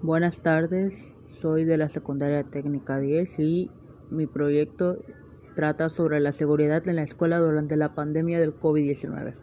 Buenas tardes, soy de la Secundaria Técnica 10 y mi proyecto trata sobre la seguridad en la escuela durante la pandemia del COVID-19.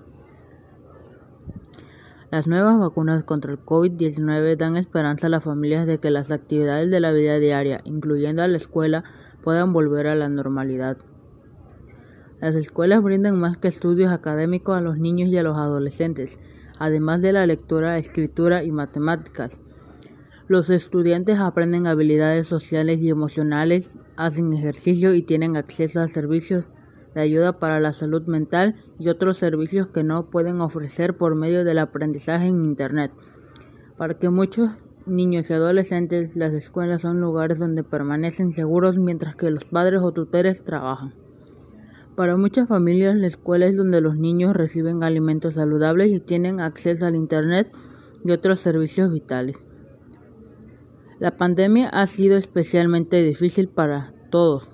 Las nuevas vacunas contra el COVID-19 dan esperanza a las familias de que las actividades de la vida diaria, incluyendo a la escuela, puedan volver a la normalidad. Las escuelas brindan más que estudios académicos a los niños y a los adolescentes, además de la lectura, escritura y matemáticas. Los estudiantes aprenden habilidades sociales y emocionales, hacen ejercicio y tienen acceso a servicios de ayuda para la salud mental y otros servicios que no pueden ofrecer por medio del aprendizaje en Internet. Para que muchos niños y adolescentes, las escuelas son lugares donde permanecen seguros mientras que los padres o tutores trabajan. Para muchas familias, la escuela es donde los niños reciben alimentos saludables y tienen acceso al Internet y otros servicios vitales. La pandemia ha sido especialmente difícil para todos: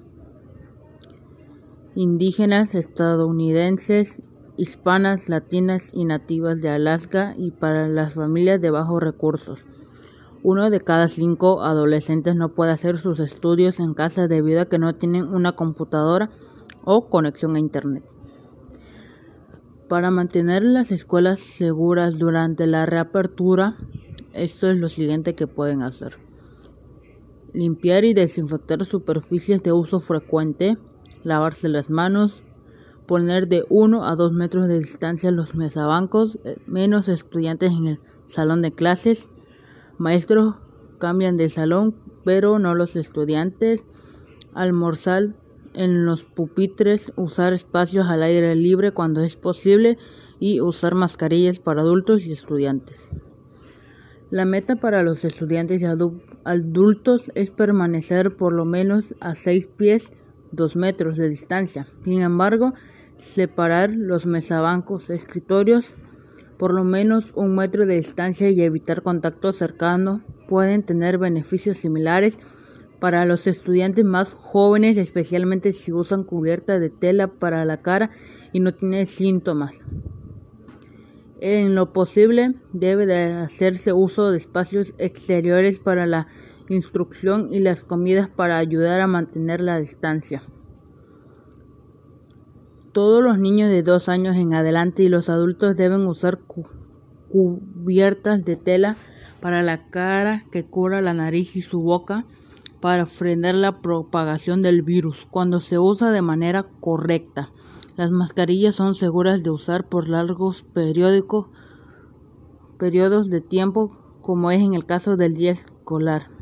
indígenas, estadounidenses, hispanas, latinas y nativas de Alaska, y para las familias de bajos recursos. 1 de cada 5 adolescentes no puede hacer sus estudios en casa debido a que no tienen una computadora o conexión a Internet. Para mantener las escuelas seguras durante la reapertura, esto es lo siguiente que pueden hacer: limpiar y desinfectar superficies de uso frecuente, lavarse las manos, poner de 1 a 2 metros de distancia los mesabancos, menos estudiantes en el salón de clases, maestros cambian de salón pero no los estudiantes, almorzar en los pupitres, usar espacios al aire libre cuando es posible y usar mascarillas para adultos y estudiantes. La meta para los estudiantes y adultos es permanecer por lo menos a 6 pies, 2 metros de distancia. Sin embargo, separar los mesabancos, escritorios, por lo menos 1 metro de distancia y evitar contacto cercano pueden tener beneficios similares para los estudiantes más jóvenes, especialmente si usan cubierta de tela para la cara y no tienen síntomas. En lo posible, debe de hacerse uso de espacios exteriores para la instrucción y las comidas para ayudar a mantener la distancia. Todos los niños de 2 años en adelante y los adultos deben usar cubiertas de tela para la cara que cubra la nariz y su boca para frenar la propagación del virus cuando se usa de manera correcta. Las mascarillas son seguras de usar por largos periodos de tiempo, como es en el caso del día escolar.